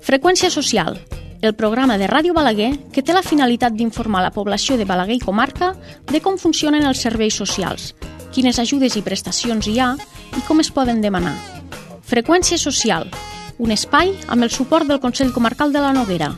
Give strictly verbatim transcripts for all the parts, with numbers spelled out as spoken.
Freqüència social, el programa de Ràdio Balaguer que té la finalitat d'informar la població de Balaguer i comarca de com funcionen els serveis socials, quines ajudes i prestacions hi ha i com es poden demanar. Freqüència social, un espai amb el suport del Consell Comarcal de la Noguera.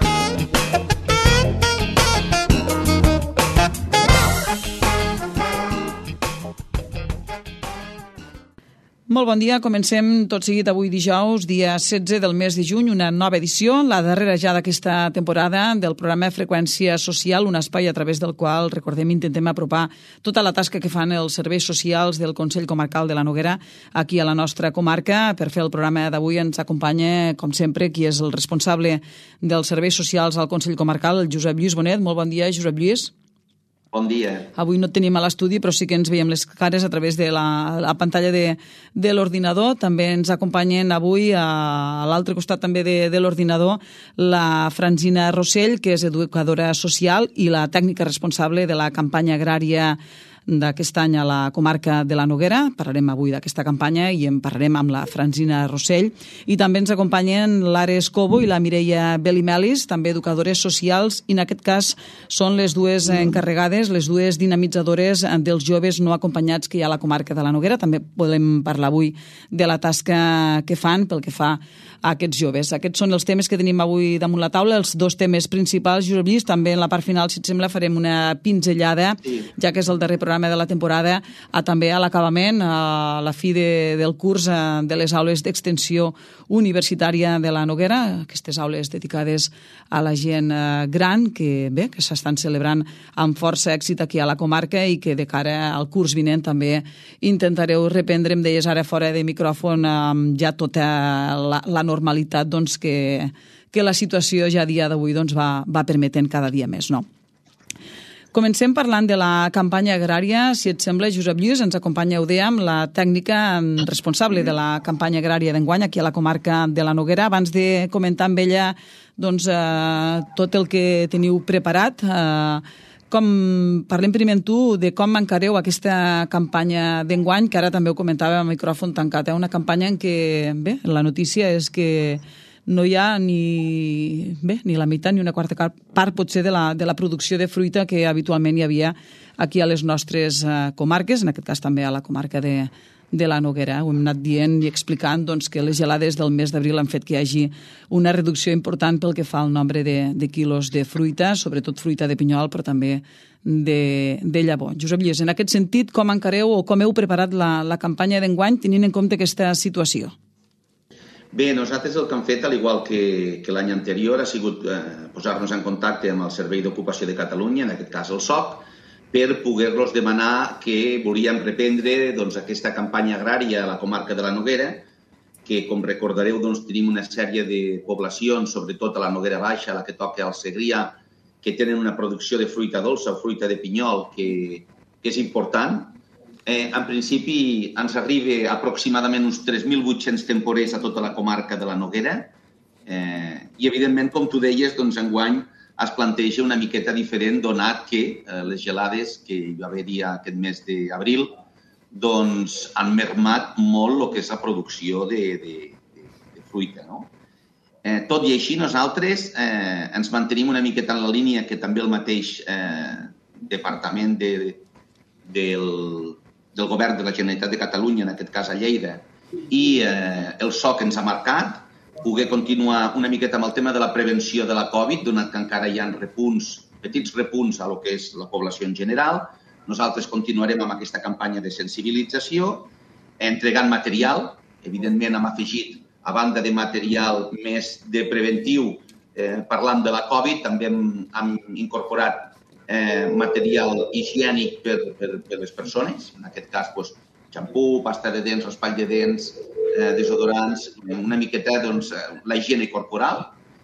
Molt bon dia, comencem tot seguit avui dijous, dia setze del mes de juny, una nova edició, la darrera ja d'aquesta temporada del programa Freqüència Social, un espai a través del qual, recordem, intentem apropar tota la tasca que fan els serveis socials del Consell Comarcal de la Noguera aquí a la nostra comarca. Per fer el programa d'avui ens acompanya, com sempre, qui és el responsable dels serveis socials al Consell Comarcal, el Josep Lluís Bonet. Molt bon dia, Josep Lluís. Bon dia. Avui no et tenim a l'estudi, però sí que ens veiem les cares a través de la, la pantalla de, de l'ordinador. També ens acompanyen avui a, a l'altre costat també de, de l'ordinador la Francina Rossell, que és educadora social i la tècnica responsable de la campanya agrària d'aquest any a la comarca de la Noguera. Parlarem avui d'aquesta campanya i en parlarem amb la Francina Rossell. I també ens acompanyen l'Ares Cobo i la Mireia Belimelis, també educadores socials, i en aquest cas són les dues encarregades, les dues dinamitzadores dels joves no acompanyats que hi ha a la comarca de la Noguera. També podem parlar avui de la tasca que fan pel que fa a aquests joves. Aquests són els temes que tenim avui damunt la taula, els dos temes principals, Josep Lluís. També en la part final, si et sembla, farem una pinzellada, sí, ja que és el darrer programa de la temporada, a també a l'acabament, a la fi de, del curs de les aules d'extensió universitària de la Noguera, aquestes aules dedicades a la gent gran que bé, que s'estan celebrant amb força èxit aquí a la comarca i que de cara al curs vinent també intentareu reprendre, em deies ara fora de micròfon, ja tota la, la normalitat doncs, que, que la situació ja a dia d'avui doncs, va, va permetent cada dia més, no? Comencem parlant de la campanya agrària. Si et sembla, Josep Lluís, ens acompanya, ho dèiem, la tècnica responsable de la campanya agrària d'enguany aquí a la comarca de la Noguera. Abans de comentar amb ella doncs, eh, tot el que teniu preparat, eh, com, parlem primer amb tu de com encareu aquesta campanya d'enguany, que ara també ho comentava a micròfon tancat, eh? Una campanya en què, bé, la notícia és que no hi ha ni, bé, ni la meitat ni una quarta part potser de la, de la producció de fruita que habitualment hi havia aquí a les nostres uh, comarques, en aquest cas també a la comarca de, de la Noguera. Ho hem anat dient i explicant doncs, que les gelades del mes d'abril han fet que hi hagi una reducció important pel que fa al nombre de, de quilos de fruita, sobretot fruita de pinyol, però també de, de llavor. Josep Lluís, en aquest sentit, com encareu o com heu preparat la, la campanya d'enguany tenint en compte aquesta situació? Bé, nosaltres el que hem fet, al igual que, que l'any anterior, ha sigut eh, posar-nos en contacte amb el Servei d'Ocupació de Catalunya, en aquest cas el S O C, per poder-los demanar que volíem reprendre doncs, aquesta campanya agrària a la comarca de la Noguera, que, com recordareu, doncs, tenim una sèrie de poblacions, sobretot a la Noguera Baixa, a la que toca al Segrià, que tenen una producció de fruita dolça o fruita de pinyol que, que és important. Eh, en principi ens arriba aproximadament uns tres mil vuit-cents temporers a tota la comarca de la Noguera eh, i, evidentment, com tu deies, doncs, enguany es planteja una miqueta diferent, donat que eh, les gelades que hi va haver-hi aquest mes d'abril doncs, han mermat molt el que és la producció de, de, de, de fruita. No? Eh, tot i així, nosaltres eh, ens mantenim una miqueta en la línia que també el mateix eh, departament de, de, del del Govern de la Generalitat de Catalunya, en aquest cas a Lleida, i eh, el S O C ens ha marcat, poder continuar una miqueta amb el tema de la prevenció de la Covid, donat que encara hi ha repunts, petits repunts a lo que és la població en general. Nosaltres continuarem amb aquesta campanya de sensibilització, entregant material. Evidentment, hem afegit, a banda de material més de preventiu, eh, parlant de la Covid, també hem, hem incorporat Eh, material higiènic per, per, per les persones, en aquest cas doncs, xampú, pasta de dents, raspall de dents, eh, desodorants, una miqueta doncs, la higiene corporal.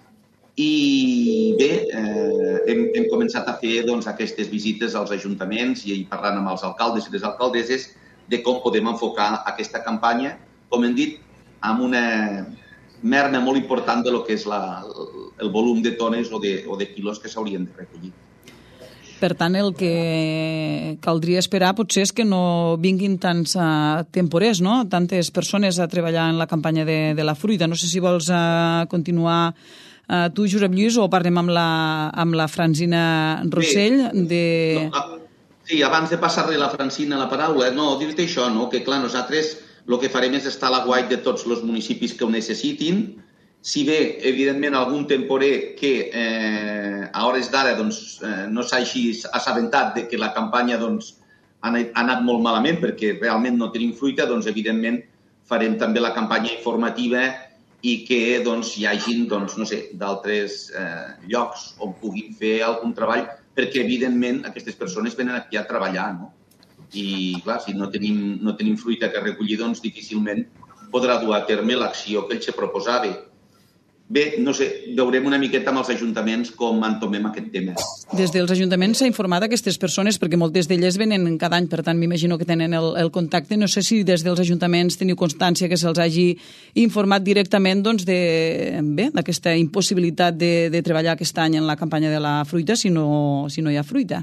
I bé, eh, hem, hem començat a fer doncs, aquestes visites als ajuntaments i parlant amb els alcaldes i les alcaldesses de com podem enfocar aquesta campanya, com hem dit, amb una merma molt important de lo que és la, el volum de tones o de, o de quilos que s'haurien de recollir. Per tant, el que caldria esperar potser és que no vinguin tants uh, temporers, no? Tantes persones a treballar en la campanya de, de la fruita. No sé si vols uh, continuar uh, tu, Josep Lluís, o parlem amb la, amb la Francina Rossell. Sí. De... No, sí, abans de passar-li a la Francina la paraula, no, dir-te això, no? Que clar, nosaltres el que farem és estar a l'aguait de tots els municipis que ho necessitin. Si bé, evidentment, algun temporer que eh, a hores d'ara doncs, eh, no s'hagi assabentat de que la campanya doncs, ha anat molt malament perquè realment no tenim fruita, doncs, evidentment, farem també la campanya informativa i que doncs, hi hagin doncs, no sé, d'altres eh, llocs on puguin fer algun treball perquè, evidentment, aquestes persones venen aquí a treballar, no? I, clar, si no tenim, no tenim fruita que recollir, doncs, difícilment podrà dur a terme l'acció que ell se proposava. Bé, no sé, veurem una miqueta amb els ajuntaments com entomem aquest tema. Des dels ajuntaments s'ha informat aquestes persones, perquè moltes d'elles venen cada any, per tant m'imagino que tenen el, el contacte. No sé si des dels ajuntaments teniu constància que se'ls hagi informat directament doncs, de, bé, d'aquesta impossibilitat de, de treballar aquest any en la campanya de la fruita si no, si no hi ha fruita.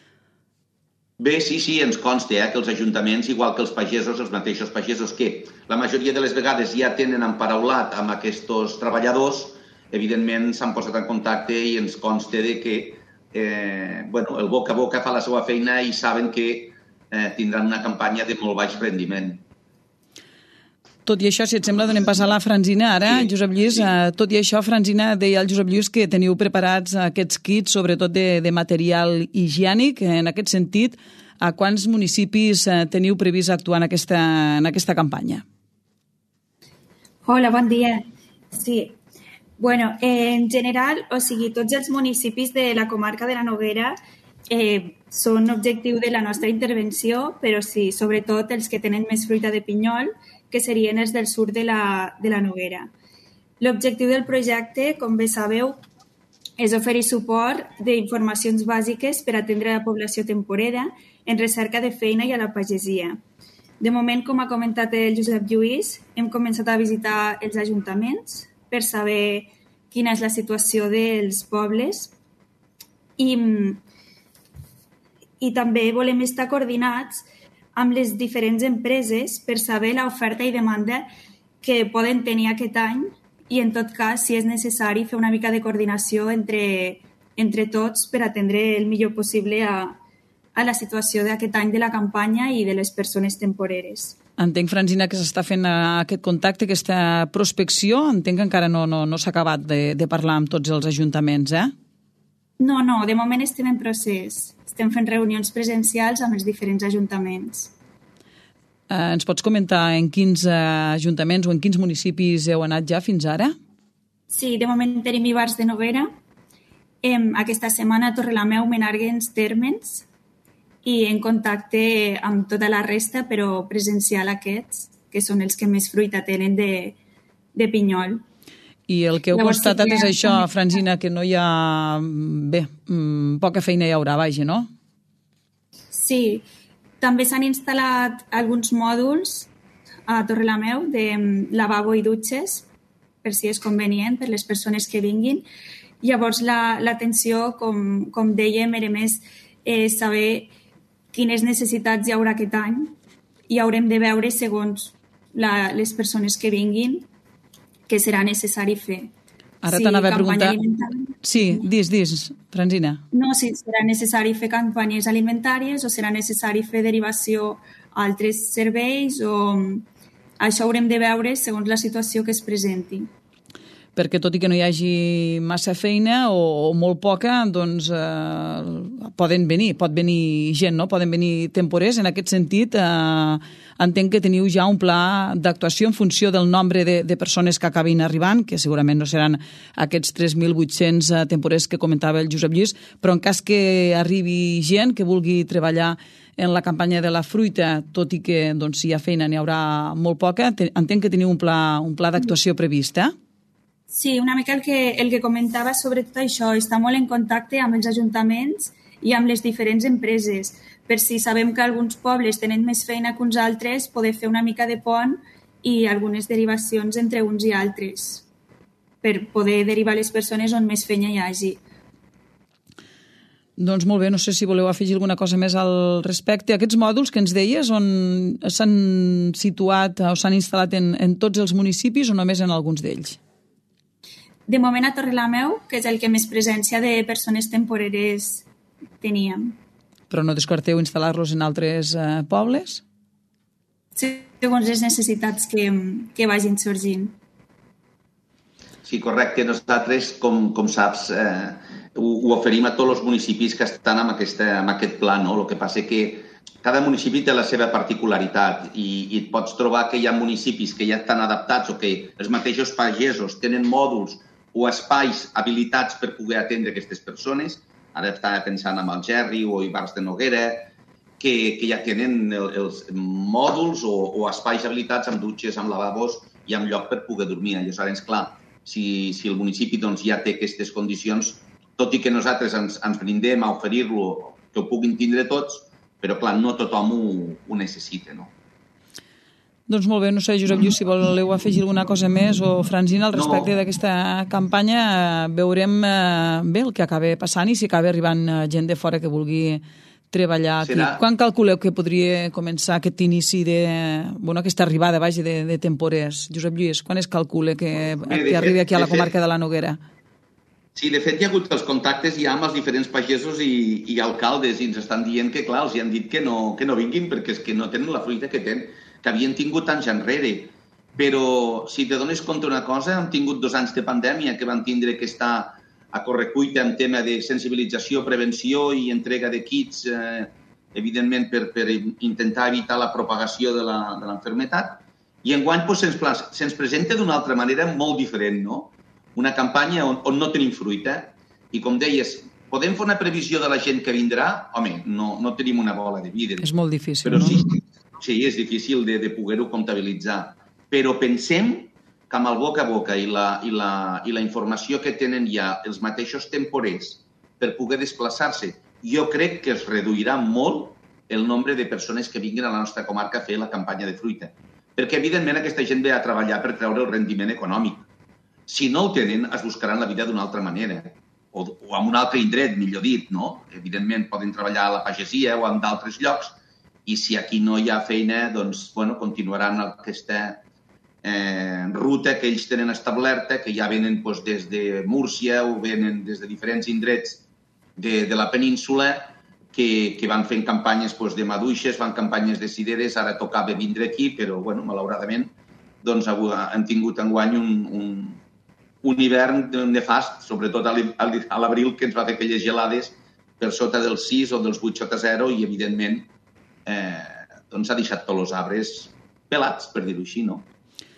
Bé, sí, sí, ens consta eh, que els ajuntaments, igual que els pagesos, els mateixos pagesos, que la majoria de les vegades ja tenen emparaulat amb aquests treballadors, evidentment s'han posat en contacte i ens consta de que eh, bueno, el boca a boca fa la seva feina i saben que eh, tindran una campanya de molt baix rendiment. Tot i això, si et sembla, donem pas a la Francina. Ara, sí, Josep Lluís, sí. eh, tot i això, Francina, deia el Josep Lluís que teniu preparats aquests kits, sobretot de, de material higiènic. En aquest sentit, a quants municipis eh, teniu previst actuar en aquesta, en aquesta campanya? Hola, bon dia. Sí, bueno, eh, en general, o sigui, tots els municipis de la comarca de la Noguera eh, són objectiu de la nostra intervenció, però sí, sobretot els que tenen més fruita de pinyol, que serien els del sud de la, de la Noguera. L'objectiu del projecte, com bé sabeu, és oferir suport d'informacions bàsiques per atendre la població temporera en recerca de feina i a la pagesia. De moment, com ha comentat el Josep Lluís, hem començat a visitar els ajuntaments per saber quina és la situació dels pobles i, i també volem estar coordinats amb les diferents empreses per saber l'oferta i demanda que poden tenir aquest any i, en tot cas, si és necessari, fer una mica de coordinació entre, entre tots per atendre el millor possible a, a la situació d'aquest any de la campanya i de les persones temporeres. Entenc, Francina, que s'està fent aquest contacte, aquesta prospecció. Entenc que encara no, no, no s'ha acabat de, de parlar amb tots els ajuntaments, eh? No, no, de moment estem en procés. Estem fent reunions presencials amb els diferents ajuntaments. Eh, ens pots comentar en quins eh, ajuntaments o en quins municipis heu anat ja fins ara? Sí, de moment tenim Ivars de Noguera, eh, aquesta setmana Torrelameu, Menàrguens, Térmens i en contacte amb tota la resta, però presencial aquests, que són els que més fruita tenen de, de pinyol. I el que heu Llavors, constatat sí que és això, Francina, que no hi ha... Bé, poca feina hi haurà, vaja, no? Sí, també s'han instal·lat alguns mòduls a Torrelameu de lavabo i dutxes, per si és convenient, per les persones que vinguin. Llavors, l'atenció, la, com, com dèiem, era més eh, saber quines necessitats hi haurà aquest any i haurem de veure, segons la, les persones que vinguin, que serà necessari fer. Ara si t'anava a preguntar... alimentària... Sí, dis, dis, Francina. No, si serà necessari fer campanyes alimentàries o serà necessari fer derivació a altres serveis o... Això haurem de veure segons la situació que es presenti. Perquè tot i que no hi hagi massa feina o, o molt poca, doncs eh, poden venir, pot venir gent, no? Poden venir temporers. En aquest sentit, eh, entenc que teniu ja un pla d'actuació en funció del nombre de, de persones que acabin arribant, que segurament no seran aquests tres mil vuit-cents temporers que comentava el Josep Lluís, però en cas que arribi gent que vulgui treballar en la campanya de la fruita, tot i que doncs, si hi ha feina n'hi haurà molt poca, entenc que teniu un pla, un pla d'actuació previst, eh? Sí, una mica el que, el que comentava sobre tot això, està molt en contacte amb els ajuntaments i amb les diferents empreses, per si sabem que alguns pobles tenen més feina que uns altres, poder fer una mica de pont i algunes derivacions entre uns i altres, per poder derivar les persones on més feina hi hagi. Doncs molt bé, no sé si voleu afegir alguna cosa més al respecte. Aquests mòduls que ens deies, on s'han situat o s'han instal·lat en, en tots els municipis o només en alguns d'ells? De moment a Torrelameu, que és el que més presència de persones temporeres teníem. Però no descarteu instal·lar-los en altres eh, pobles? Segons les necessitats que, que vagin sorgint. Sí, correcte. Nosaltres, com, com saps, eh, ho, ho oferim a tots els municipis que estan en, aquesta, en aquest pla, no? El que passa que cada municipi té la seva particularitat i, i et pots trobar que hi ha municipis que ja estan adaptats o que els mateixos pagesos tenen mòduls o espais habilitats per poder atendre aquestes persones. Ara estava pensant en Algerri o Ivars de Noguera, que, que ja tenen el, els mòduls o, o espais habilitats amb dutxes, amb lavabos i amb lloc per poder dormir. Aleshores, clar, si, si el municipi doncs, ja té aquestes condicions, tot i que nosaltres ens, ens brindem a oferir-lo, que ho puguin tindre tots, però clar, no tothom ho, ho necessita, no? Doncs molt bé, no sé, Josep Lluís, si voleu afegir alguna cosa més o Francina al respecte no. d'aquesta campanya, veurem eh, bé el que acaba passant i si acaba arribant gent de fora que vulgui treballar aquí. Serà... Quan calculeu que podria començar aquest inici de... Bueno, aquesta arribada, vaja, de, de temporers? Josep Lluís, quan es calcula que, bé, que arribi aquí a la comarca de la Noguera? Sí, de fet hi ha hagut els contactes ja amb els diferents pagesos i, i alcaldes i ens estan dient que, clar, els hi han dit que no, que no vinguin perquè és que no tenen la fruita que tenen, que havien tingut anys enrere. Però si te dones compte una cosa, hem tingut dos anys de pandèmia que van tindre que estar a correcuita en tema de sensibilització, prevenció i entrega de kits, eh, evidentment, per, per intentar evitar la propagació de l'enfermetat. I enguany doncs, se'ns, se'ns presenta d'una altra manera molt diferent, no? Una campanya on, on no tenim fruita. I com deies, podem fer una previsió de la gent que vindrà? Home, no, no tenim una bola de vidre. És molt difícil, però no? Sí, sí, és difícil de, de poder-ho comptabilitzar. Però pensem que amb el boca a boca i la, i, la, i la informació que tenen ja els mateixos temporers per poder desplaçar-se, jo crec que es reduirà molt el nombre de persones que vinguin a la nostra comarca a fer la campanya de fruita. Perquè, evidentment, aquesta gent ve a treballar per treure el rendiment econòmic. Si no el tenen, es buscaran la vida d'una altra manera. O, o en un altre indret, millor dit, no? Evidentment, poden treballar a la pagesia o en d'altres llocs, i si aquí no hi ha feina, doncs, bueno, continuaran aquesta eh, ruta que ells tenen establerta, que ja venen doncs, des de Múrcia o venen des de diferents indrets de, de la península, que, que van fent campanyes doncs, de maduixes, fan campanyes de cireres, ara tocava vindre aquí, però, bueno, malauradament, doncs, han tingut enguany un, un, un hivern nefast, sobretot a l'abril, que ens va fer aquelles gelades per sota dels sis o dels vuit sota zero i, evidentment, eh, doncs ha deixat tots els arbres pelats, per dir-ho així, no?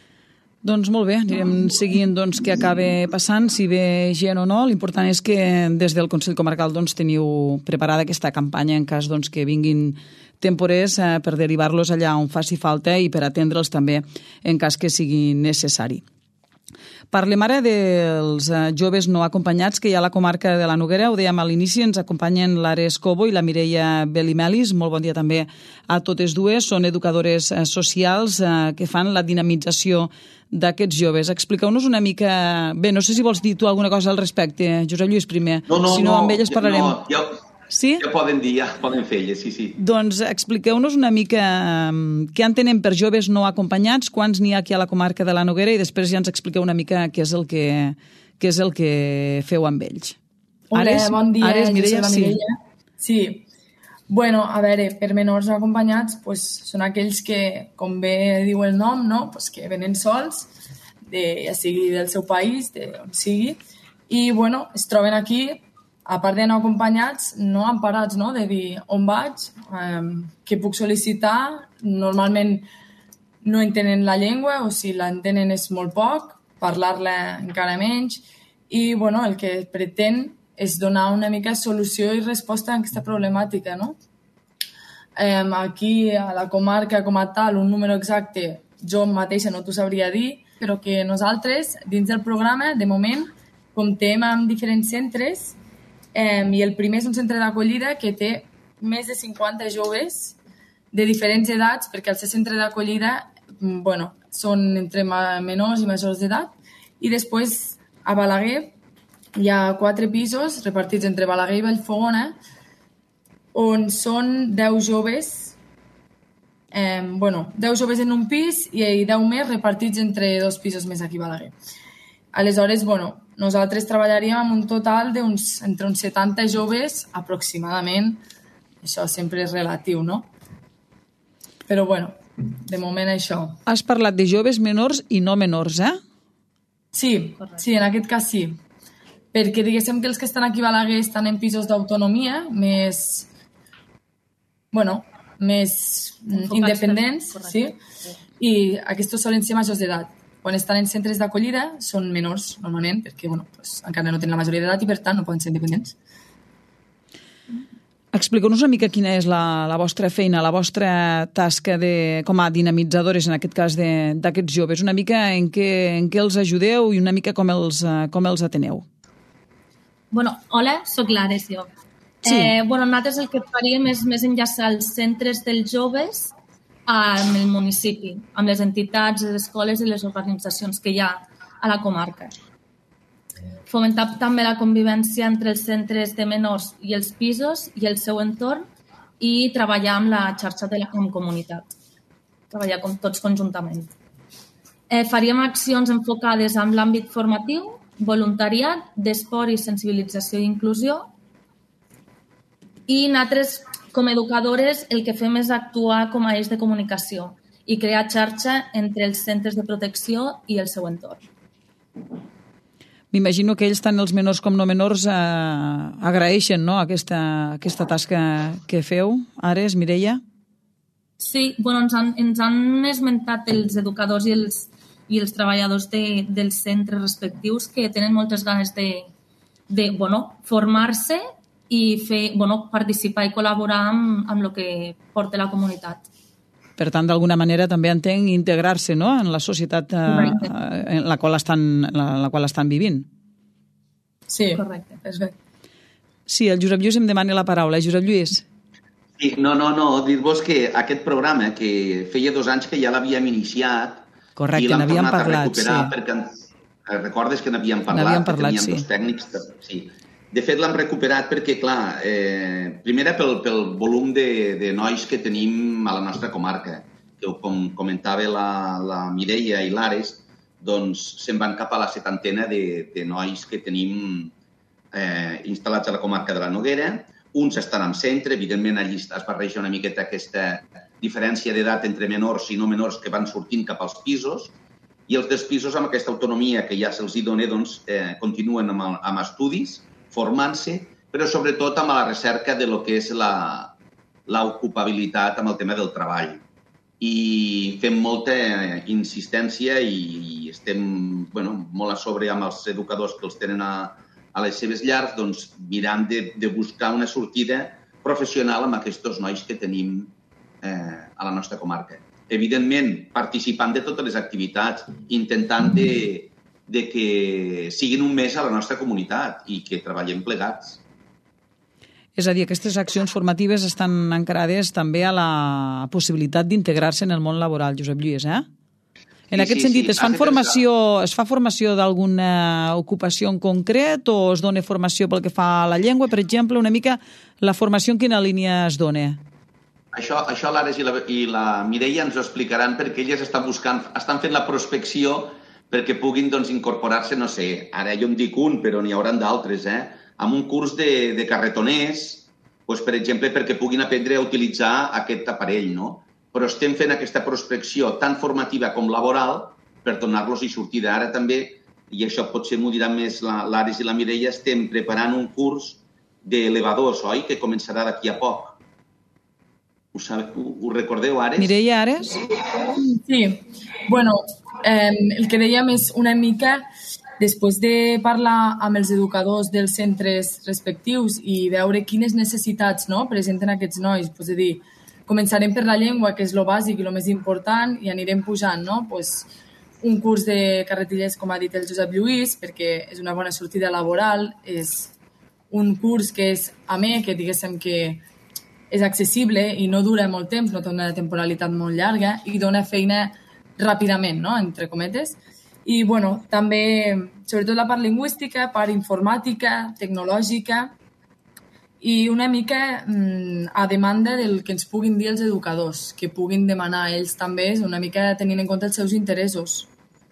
Doncs molt bé, anirem seguint doncs, què acaba passant, si ve gent o no. L'important és que des del Consell Comarcal doncs, teniu preparada aquesta campanya en cas doncs, que vinguin temporers eh, per derivar-los allà on faci falta i per atendre'ls també en cas que sigui necessari. Parlem ara dels joves no acompanyats que hi ha a la comarca de la Noguera. Ho dèiem a l'inici, ens acompanyen l'Ares Cobo i la Mireia Belimelis. Molt bon dia també a totes dues. Són educadores socials que fan la dinamització d'aquests joves. Expliqueu-nos una mica... Bé, no sé si vols dir tu alguna cosa al respecte, Josep Lluís, primer. No, no, si no, no, amb elles parlarem. No, jo... Sí? Ja poden dir, ja poden fer elles, sí, sí. Doncs expliqueu-nos una mica què entenem per joves no acompanyats, quants n'hi ha aquí a la comarca de la Noguera i després ja ens expliqueu una mica què és el que, què és el que feu amb ells. Hola, Ares, bon dia, Ares, Mireia, jo soc la Mireia. Sí. sí. Bueno, a veure, per menors no acompanyats pues, són aquells que, com bé diu el nom, no? pues que venen sols, de, ja sigui del seu país, d'on sigui, i bueno, es troben aquí, a part de no acompanyats, no emparats, no? De dir on vaig, eh, què puc sol·licitar. Normalment no entenen la llengua, o si l'entenen és molt poc, parlar-la encara menys. I bueno, el que pretén és donar una mica solució i resposta a aquesta problemàtica, no? Eh, aquí, a la comarca com a tal, un número exacte, jo mateixa no t'ho sabria dir, però que nosaltres, dins del programa, de moment, comptem amb diferents centres. Eh, I el primer és un centre d'acollida que té més de cinquanta joves de diferents edats, perquè al ser centre d'acollida bueno, són entre menors i majors d'edat. I després, a Balaguer, hi ha quatre pisos repartits entre Balaguer i Vallfogona, on són deu joves, eh, bueno, deu joves en un pis i deu més repartits entre dos pisos més aquí a Balaguer. Aleshores, bueno, nosaltres treballaríem amb un total d'uns entre uns setanta joves aproximadament. Això sempre és relatiu, no? Però, bueno, de moment això. Has parlat de joves menors i no menors, eh? Sí, sí, en aquest cas sí. Perquè diguéssim que els que estan aquí a Balaguer estan en pisos d'autonomia més, bueno, més independents, sí? I aquests solen ser majors d'edat. Quan estan en centres d'acollida són menors, normalment, perquè bueno, pues, encara no tenen la majoria d'edat i, per tant, no poden ser independents. Explica'ns una mica quina és la, la vostra feina, la vostra tasca de, com a dinamitzadores, en aquest cas, d'aquests joves. Una mica en què, en què els ajudeu i una mica com els, com els ateneu. Bueno, hola, soc l'Ares, jo. Sí. Eh, bueno, nosaltres el que faríem és més enllaçar els centres dels joves amb el municipi, amb les entitats, les escoles i les organitzacions que hi ha a la comarca. Fomentar també la convivència entre els centres de menors i els pisos i el seu entorn i treballar amb la xarxa de la comunitat. Treballar com tots conjuntament. Eh, faríem accions enfocades en l'àmbit formatiu, voluntariat, d'esport i sensibilització i inclusió. I nosaltres, com a educadores, el que fem és actuar com a eix de comunicació i crear xarxa entre els centres de protecció i el seu entorn. M'imagino que ells, tant els menors com no menors, eh, agraeixen, no?, aquesta, aquesta tasca que feu. Ares, Mireia? Sí, bueno, ens han, ens han esmentat els educadors i els, i els treballadors de, dels centres respectius que tenen moltes ganes de, de bueno, formar-se i fer, bueno, participar i col·laborar amb, amb el que porta la comunitat. Per tant, d'alguna manera també entenc integrar-se, no?, en la societat eh, en la qual estan, la, la qual estan vivint. Sí, correcte. Perfecte. Sí, el Josep Lluís em demana la paraula. Josep Lluís. Sí, no, no, no, dir-vos que aquest programa, que feia dos anys que ja l'havíem iniciat, correcte, i l'hem tornat parlat, a recuperar, sí. perquè recordes que n'havíem parlat, n'havíem parlat, que teníem sí. dos tècnics. Sí. De fet, l'hem recuperat perquè, clar, eh, primera pel, pel volum de, de nois que tenim a la nostra comarca, que com comentava la, la Mireia i l'Ares, doncs se'n van cap a la setantena de, de nois que tenim eh, instal·lats a la comarca de la Noguera. Uns estan en centre, evidentment allí es barreja una miqueta aquesta diferència d'edat entre menors i no menors que van sortint cap als pisos, i els dels pisos amb aquesta autonomia que ja se'ls hi dona, doncs, eh, continuen amb, amb estudis, formant-se, però sobretot amb la recerca de lo que és l'ocupabilitat amb el tema del treball. I fem molta insistència i estem bueno, molt a sobre amb els educadors que els tenen a, a les seves llars, doncs mirant de, de buscar una sortida professional amb aquests nois que tenim eh, a la nostra comarca. Evidentment, participant de totes les activitats, intentant de, de que siguin un mes a la nostra comunitat i que treballem plegats. És a dir, aquestes accions formatives estan encarades també a la possibilitat d'integrar-se en el món laboral, Josep Lluís, eh? En sí, aquest sí, sentit, sí. es, fan formació, es fa formació d'alguna ocupació en concret o es dona formació pel que fa a la llengua, per exemple? Una mica la formació en quina línia es dona? Això, això l'Ares i la, i la Mireia ens ho explicaran perquè elles estan buscant, estan fent la prospecció perquè puguin doncs, incorporar-se, no sé, ara jo em dic un, però n'hi hauran d'altres, eh? amb un curs de, de carretoners, doncs, per exemple, perquè puguin aprendre a utilitzar aquest aparell, no? Però estem fent aquesta prospecció tant formativa com laboral per donar-los-hi sortida. Ara també, i això potser m'ho diran més l'Ares i la Mireia, estem preparant un curs d'elevadors, oi?, que començarà d'aquí a poc. Ho, sabe, ho, ho recordeu, Ares? Mireia, Ares? Sí. Bueno, eh, el que dèiem és una mica... Després de parlar amb els educadors dels centres respectius i veure quines necessitats no, presenten aquests nois, pues, és a dir, començarem per la llengua, que és el bàsic i el més important, i anirem pujant, no? Pues, un curs de carretillers, com ha dit el Josep Lluís, perquè és una bona sortida laboral, és un curs que és amè, que diguéssim que és accessible i no dura molt temps, no té una temporalitat molt llarga i dona feina ràpidament, no? Entre cometes. I, bueno, també, sobretot la part lingüística, part informàtica, tecnològica, i una mica mm, a demanda del que ens puguin dir els educadors, que puguin demanar ells també, una mica tenint en compte els seus interessos.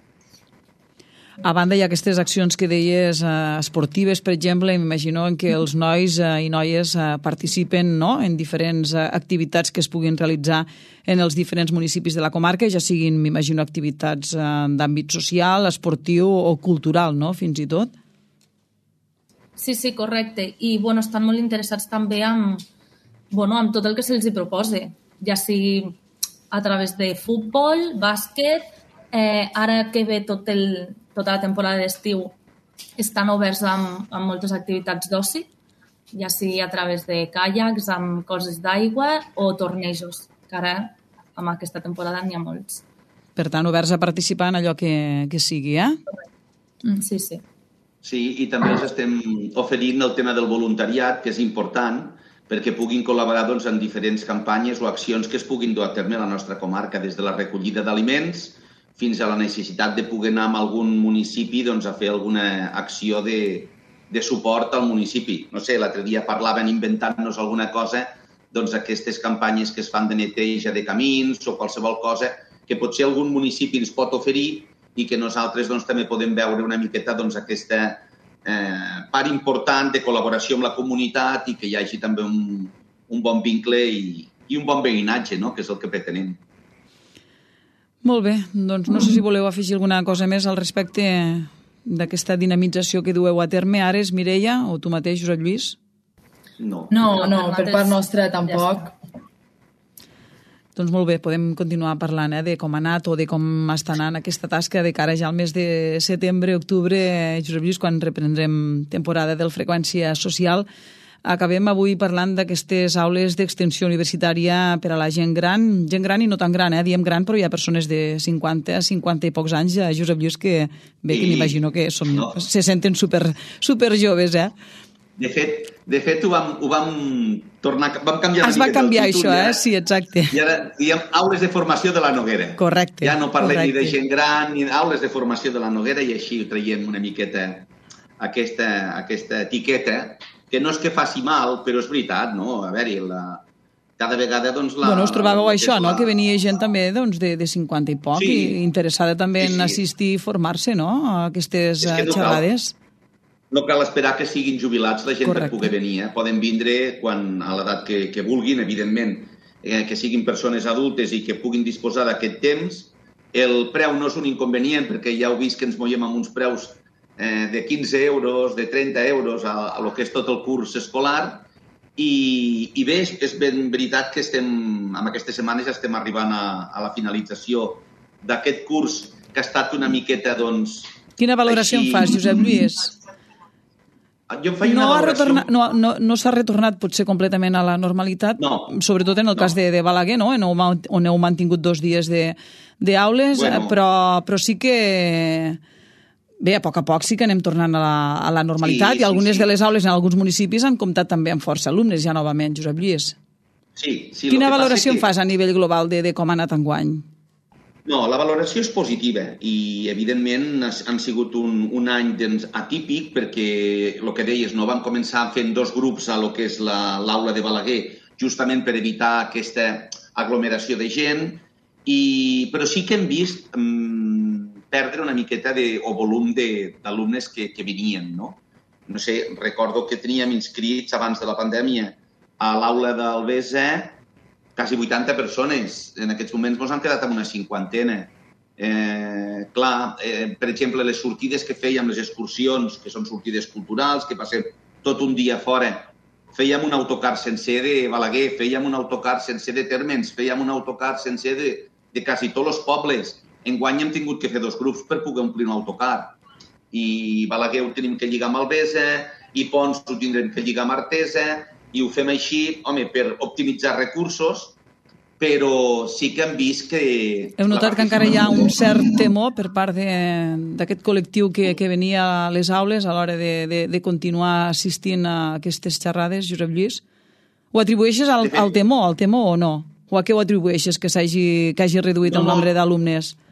A banda, hi ha aquestes accions que deies eh, esportives, per exemple, m'imagino en què els nois eh, i noies eh, participen, no?, en diferents eh, activitats que es puguin realitzar en els diferents municipis de la comarca, ja siguin, m'imagino, activitats eh, d'àmbit social, esportiu o cultural, no?, fins i tot. Sí, sí, correcte. I bueno, estan molt interessats també amb, bueno, amb tot el que se'ls hi propose, ja sigui a través de futbol, bàsquet, eh, ara que ve tot el, tota la temporada d'estiu estan oberts amb, amb moltes activitats d'oci, ja sigui a través de caiacs, amb coses d'aigua o tornejos, que ara amb aquesta temporada n'hi ha molts. Per tant, oberts a participar en allò que, que sigui, eh? Mm, sí, sí. Sí, i també els estem oferint el tema del voluntariat, que és important, perquè puguin col·laborar doncs, en diferents campanyes o accions que es puguin dur a terme a la nostra comarca, des de la recollida d'aliments fins a la necessitat de poder anar a algun municipi doncs, a fer alguna acció de, de suport al municipi. No sé, l'altre dia parlaven inventant-nos alguna cosa, doncs aquestes campanyes que es fan de neteja de camins o qualsevol cosa que potser algun municipi ens pot oferir i que nosaltres doncs, també podem veure una miqueta doncs, aquesta eh, part important de col·laboració amb la comunitat i que hi hagi també un, un bon vincle i, i un bon veïnatge, no?, que és el que pretenem. Molt bé, doncs no sé si voleu afegir alguna cosa més al respecte d'aquesta dinamització que dueu a terme. Ara és Mireia o tu mateix, Josep Lluís? No, no, no per part nostra tampoc. Doncs molt bé, podem continuar parlant eh, de com ha anat o de com està anant aquesta tasca de cara ja al mes de setembre, octubre, Josep Lluís, quan reprendrem temporada del Freqüència Social. Acabem avui parlant d'aquestes aules d'extensió universitària per a la gent gran, gent gran i no tan gran, eh? Diem gran, però hi ha persones de cinquanta, cinquanta i pocs anys, eh, Josep Lluís, que bé, que m'imagino que són, no. se senten super, super joves, eh? De fet, de fet ho vam, ho vam tornar... Vam canviar es va canviar títol, això, eh? Ara, sí, exacte. I ara diem aules de formació de la Noguera. Correcte. Ja no parlem correcte. ni de gent gran, ni aules de formació de la Noguera, i així traiem una miqueta aquesta, aquesta etiqueta, que no és que faci mal, però és veritat, no? A veure, la... cada vegada, doncs... La, bueno, us trobàveu això, la... no?, que venia gent també doncs, de, de cinquanta i poc, sí. i interessada també sí, sí. en assistir i formar-se, no?, a aquestes no xerrades. Cal, no cal esperar que siguin jubilats la gent Correcte. Per poder venir. Eh? Poden vindre quan, a l'edat que, que vulguin, evidentment, eh, que siguin persones adultes i que puguin disposar d'aquest temps. El preu no és un inconvenient, perquè ja heu vist que ens movem amb uns preus eh, de quinze euros, de trenta euros, a, a lo que és tot el curs escolar. I, i bé, és, és ben veritat que estem, en aquestes setmanes ja estem arribant a, a la finalització d'aquest curs, que ha estat una miqueta, doncs... Quina valoració així... en fas, Josep Lluís? Jo em faig una no, valoració... retorna, no, no, no s'ha retornat potser completament a la normalitat, no, sobretot en el no. cas de, de Balaguer, no? on, heu, on heu mantingut dos dies d'aules, bueno. però, però sí que... Bé, a poc a poc sí que anem tornant a la, a la normalitat sí, i algunes sí, sí. de les aules en alguns municipis han comptat també amb força alumnes ja novament, Josep Lluís. Sí, sí, Quina valoració que... en fas a nivell global de, de com ha anat enguany? No, la valoració és positiva i, evidentment, han sigut un, un any doncs, atípic perquè, el que deies, no vam començar fent dos grups a lo que és l'aula de Balaguer, justament per evitar aquesta aglomeració de gent, i, però sí que hem vist um, perdre una miqueta de, o volum d'alumnes que, que venien, no? No sé, recordo que teníem inscrits abans de la pandèmia a l'aula d'Albesa quasi vuitanta persones. En aquests moments ens han quedat amb una cinquantena. Eh, clar, eh, per exemple, les sortides que fèiem, les excursions, que són sortides culturals, que passem tot un dia fora, fèiem un autocar sencer de Balaguer, fèiem un autocar sencer de Térmens, fèiem un autocar sencer de, de quasi tots els pobles. Enguany hem tingut que fer dos grups per poder omplir un autocar. I Balaguer ho tenim que lligar amb Albesa, i Pons ho tindrem que lligar amb Artesa, i ho fem així, home, per optimitzar recursos, però sí que hem vist que... Heu notat que encara hi ha un cert temor per part d'aquest col·lectiu que, que venia a les aules a l'hora de, de, de continuar assistint a aquestes xerrades, Josep Lluís? Ho atribueixes al, al temor, al temor o no? O a què ho atribueixes que s'hagi que hagi reduït no, el nombre d'alumnes?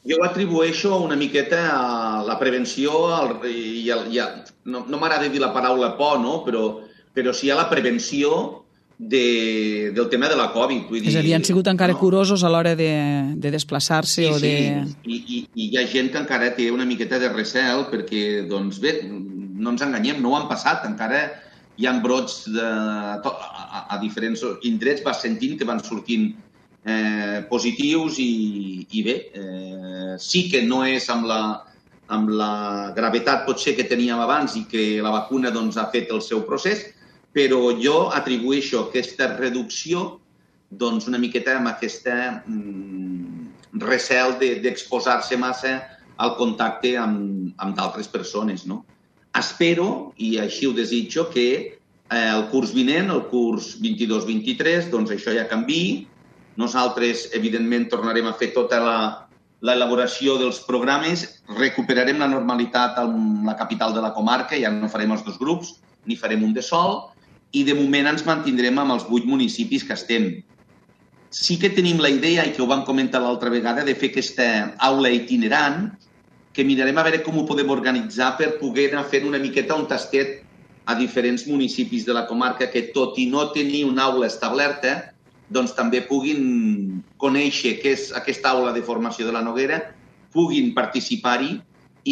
Jo atribueixo una miqueta a la prevenció al, i, al, i a, no, no m'agrada dir la paraula por, no? però, però sí a la prevenció de, del tema de la Covid. Vull dir, és a dir, han sigut encara no? curosos a l'hora de, de desplaçar-se sí, o de... Sí, I, i, i hi ha gent que encara té una miqueta de recel perquè, doncs bé, no ens enganyem, no ho han passat, encara hi ha brots de, a, a diferents indrets, vas sentint que van sortint eh, positius i, i bé, eh, sí que no és amb la, amb la gravetat potser que teníem abans i que la vacuna doncs, ha fet el seu procés, però jo atribueixo aquesta reducció doncs, una miqueta amb aquesta mm, recel d'exposar-se de, massa al contacte amb, amb d'altres persones, no? Espero, i així ho desitjo, que eh, el curs vinent, el curs vint-i-dos vint-i-tres, doncs això ja canviï. Nosaltres, evidentment, tornarem a fer tota la, l'elaboració dels programes, recuperarem la normalitat amb la capital de la comarca, ja no farem els dos grups, ni farem un de sol, i de moment ens mantindrem amb els vuit municipis que estem. Sí que tenim la idea, i que ho vam comentar l'altra vegada, de fer aquesta aula itinerant, que mirarem a veure com ho podem organitzar per poder anar fent una miqueta un tastet a diferents municipis de la comarca que, tot i no tenir una aula establerta, doncs també puguin conèixer què és aquesta aula de formació de la Noguera, puguin participar-hi i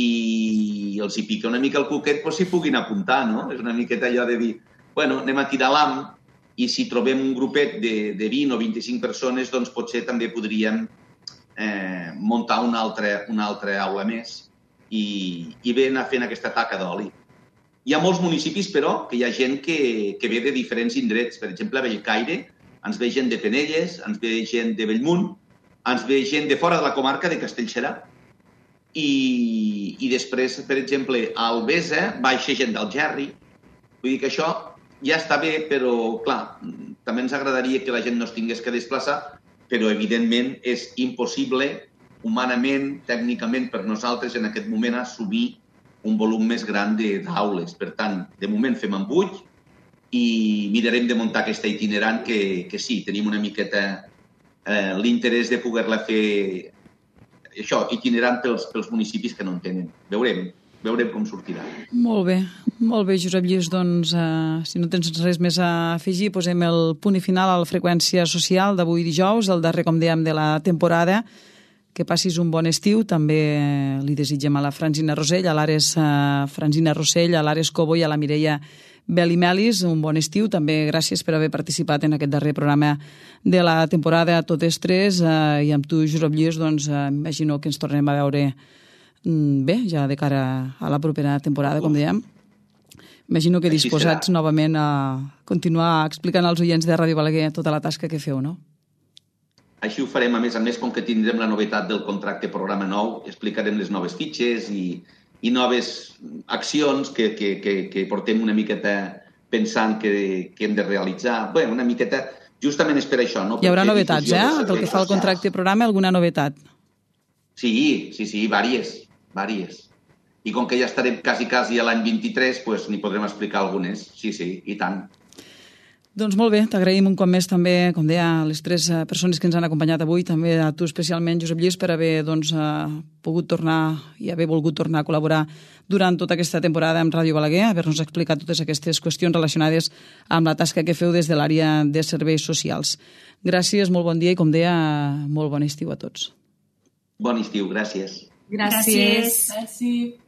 si els hi pica una mica el cuquet, doncs s'hi puguin apuntar, no? És una miqueta allò de dir, bueno, anem a tirar l'am i si trobem un grupet de, de vint o vint-i-cinc persones, doncs potser també podríem eh, muntar una altra, una altra aula més i, i bé anar fent aquesta taca d'oli. Hi ha molts municipis, però, que hi ha gent que, que ve de diferents indrets. Per exemple, a Bellcaire ens ve gent de Penelles, ens ve gent de Bellmunt, ens ve gent de fora de la comarca, de Castellserà, i, i després, per exemple, a Albesa baixa gent d'Algerri. Vull dir que això ja està bé, però, clar, també ens agradaria que la gent no es tingués que desplaçar, però, evidentment, és impossible, humanament, tècnicament, per nosaltres, en aquest moment, assumir un volum més gran d'aules. Per tant, de moment fem amb vuit i mirarem de muntar aquesta itinerant que, que sí, tenim una miqueta eh, l'interès de poder-la fer això, itinerant pels, pels municipis que no en tenen. Veurem, veurem com sortirà. Molt bé, molt bé, Josep Lluís. Doncs, eh, si no tens res més a afegir, posem el punt i final a la freqüència social d'avui dijous, el darrer, com dèiem, de la temporada. Que passis un bon estiu. També li desitgem a la Francina Rosell, a l'Ares uh, Francina Rossell, a l'Ares Cobo i a la Mireia Belimelis un bon estiu. També gràcies per haver participat en aquest darrer programa de la temporada a totes tres. Uh, I amb tu, Josep Lluís, doncs, uh, imagino que ens tornem a veure um, bé, ja de cara a la propera temporada, com dèiem. Imagino que disposats novament a continuar explicant als oients de Ràdio Balaguer tota la tasca que feu, no? Així ho farem, a més a més, com que tindrem la novetat del contracte programa nou, explicarem les noves fitxes i, i noves accions que, que, que, que portem una miqueta pensant que, que hem de realitzar. Bé, una miqueta, justament és per això, no? Hi haurà novetats, eh? Pel que fa al contracte programa, alguna novetat? Sí, sí, sí, vàries, vàries. I com que ja estarem quasi, quasi a l'any vint-i-tres, doncs n'hi podrem explicar algunes. Sí, sí, i tant. Doncs molt bé, t'agraïm un cop més també, com deia, a les tres persones que ens han acompanyat avui, també a tu especialment, Josep Lluís, per haver doncs, pogut tornar i haver volgut tornar a col·laborar durant tota aquesta temporada amb Ràdio Balaguer, haver-nos explicat totes aquestes qüestions relacionades amb la tasca que feu des de l'àrea de serveis socials. Gràcies, molt bon dia i, com deia, molt bon estiu a tots. Bon estiu, gràcies. Gràcies. Gràcies.